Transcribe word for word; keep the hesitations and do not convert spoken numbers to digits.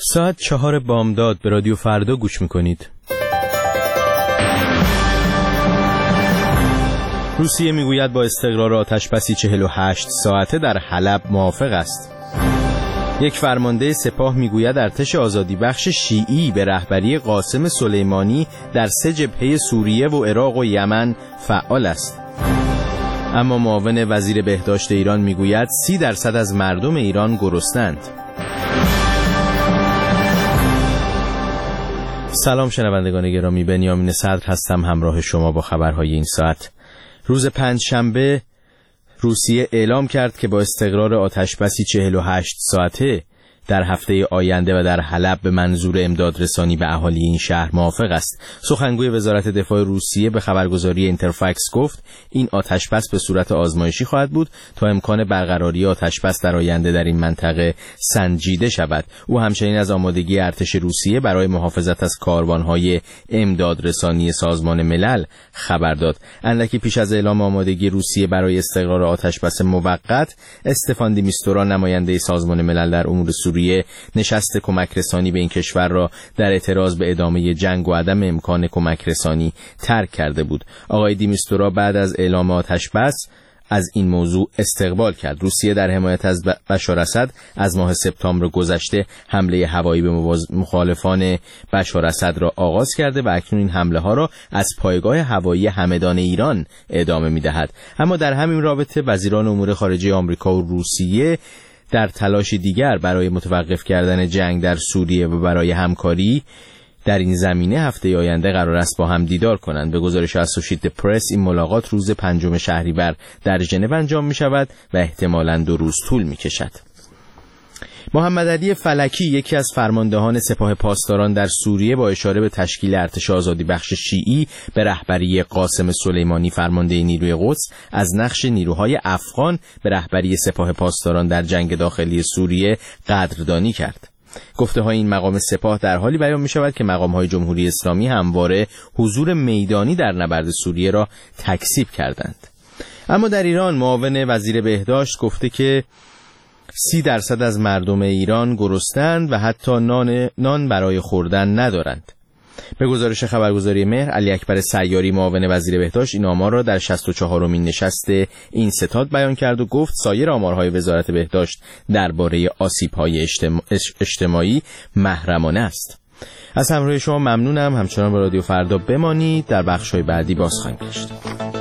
ساعت چهار بامداد به رادیو فردا گوش میکنید. روسیه میگوید با استقرار آتشبسی چهل و هشت ساعته در حلب موافق است. یک فرمانده سپاه میگوید ارتش آزادی بخش شیعی به رهبری قاسم سلیمانی در سه جبهه سوریه و عراق و یمن فعال است. اما معاون وزیر بهداشت ایران میگوید سی درصد از مردم ایران گرسنه‌اند. سلام شنوندگان گرامی، بنیامین صدر هستم همراه شما با خبرهای این ساعت. روز پنجشنبه روسیه اعلام کرد که با استقرار آتشبسی چهل و هشت ساعته در هفته آینده و در حلب به منظور امداد رسانی به اهالی این شهر موافق است. سخنگوی وزارت دفاع روسیه به خبرگزاری اینترفکس گفت این آتشبس به صورت آزمایشی خواهد بود تا امکان برقراری آتشبس در آینده در این منطقه سنجیده شود. او همچنین از آمادگی ارتش روسیه برای محافظت از کاروانهای امداد رسانی سازمان ملل خبر داد. اندکی پیش از اعلام آمادگی روسیه برای استقرار آتشبس موقت، استفان دی میستورا نماینده سازمان ملل در امور سوریه نشست کمک رسانی به این کشور را در اعتراض به ادامه جنگ و عدم امکان کمک رسانی ترک کرده بود. آقای دی میستورا بعد از اعلام آتشبس از این موضوع استقبال کرد. روسیه در حمایت از بشار اسد از ماه سپتامبر گذشته حمله هوایی به مخالفان بشار اسد را آغاز کرده و اکنون این حمله ها را از پایگاه هوایی همدان ایران ادامه می‌دهد. اما در همین رابطه وزیران امور خارجه آمریکا و روسیه در تلاش دیگر برای متوقف کردن جنگ در سوریه و برای همکاری در این زمینه هفته آینده قرار است با هم دیدار کنند. به گزارش اسوشییتد پرس این ملاقات روز پنجم شهریور در ژنو انجام می شود و احتمالاً دو روز طول می کشد. محمد علی فلکی، یکی از فرماندهان سپاه پاسداران در سوریه، با اشاره به تشکیل ارتش آزادی بخش شیعی به رهبری قاسم سلیمانی فرمانده نیروی قدس، از نقش نیروهای افغان به رهبری سپاه پاسداران در جنگ داخلی سوریه قدردانی کرد. گفته های این مقام سپاه در حالی بیان می شود که مقام های جمهوری اسلامی همواره حضور میدانی در نبرد سوریه را تکذیب کردند. اما در ایران معاون وزیر بهداشت گفته که سی درصد از مردم ایران گرسنه‌اند و حتی نان, نان برای خوردن ندارند. به گزارش خبرگزاری مهر، علی اکبر سیاری معاون وزیر بهداشت این آمار را در شصت و چهارمین نشست این ستاد بیان کرد و گفت سایر آمارهای وزارت بهداشت درباره آسیب‌های اجتماعی محرمانه است. از همراهی شما ممنونم. همچنان با رادیو فردا بمانید. در بخش‌های بعدی باز خواهیم گشت.